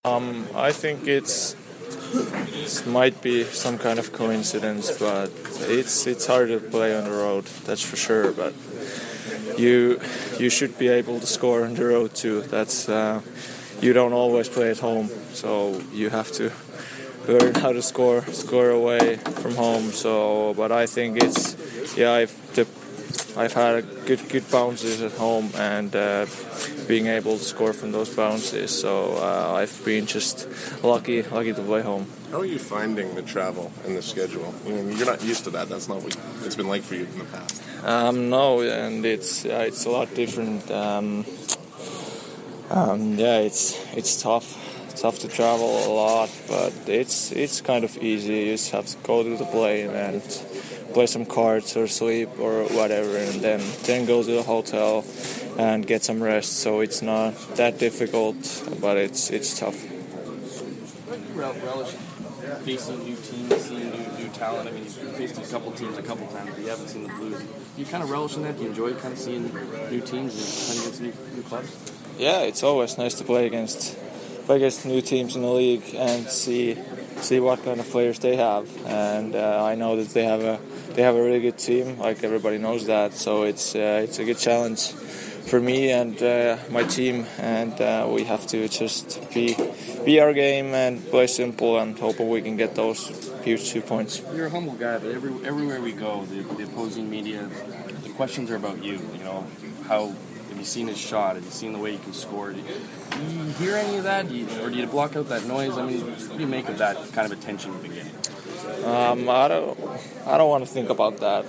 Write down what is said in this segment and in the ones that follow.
I think it might be some kind of coincidence, but it's hard to play on the road, that's for sure. But you should be able to score on the road too. That's you don't always play at home, so you have to learn how to score away from home. So, but I think I've had good bounces at home and being able to score from those bounces. So I've been just lucky to play home. How are you finding the travel and the schedule? You're not used to that. That's not what it's been like for you in the past. No, and it's a lot different. It's tough. It's tough to travel a lot, but it's kind of easy. You just have to go to the plane and play some cards or sleep or whatever, and then go to the hotel and get some rest. So it's not that difficult, but it's tough. Relish facing new teams, seeing new talent. I mean, you've faced a couple teams a couple times, but you haven't seen the Blues. Do you kind of relish in that? Do you enjoy kind of seeing new teams and playing against new clubs? Yeah, it's always nice to play against new teams in the league and see what kind of players they have. And I know that they have a really good team. Like, everybody knows that. So it's a good challenge for me and my team, and we have to just be our game and play simple and hope we can get those huge 2 points. You're a humble guy, but everywhere we go, the opposing media, the questions are about you. You know, how have you seen his shot? Have you seen the way he can score? Do you hear any of that, or do you block out that noise? I mean, what do you make of that kind of attention in the beginning? I don't want to think about that.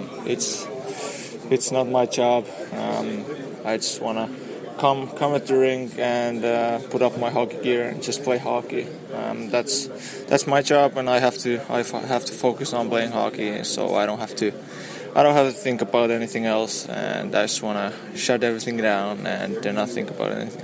It's not my job. I just want to come at the rink and put up my hockey gear and just play hockey. That's my job, and I have to focus on playing hockey. So I don't have to think about anything else, and I just want to shut everything down and not think about anything.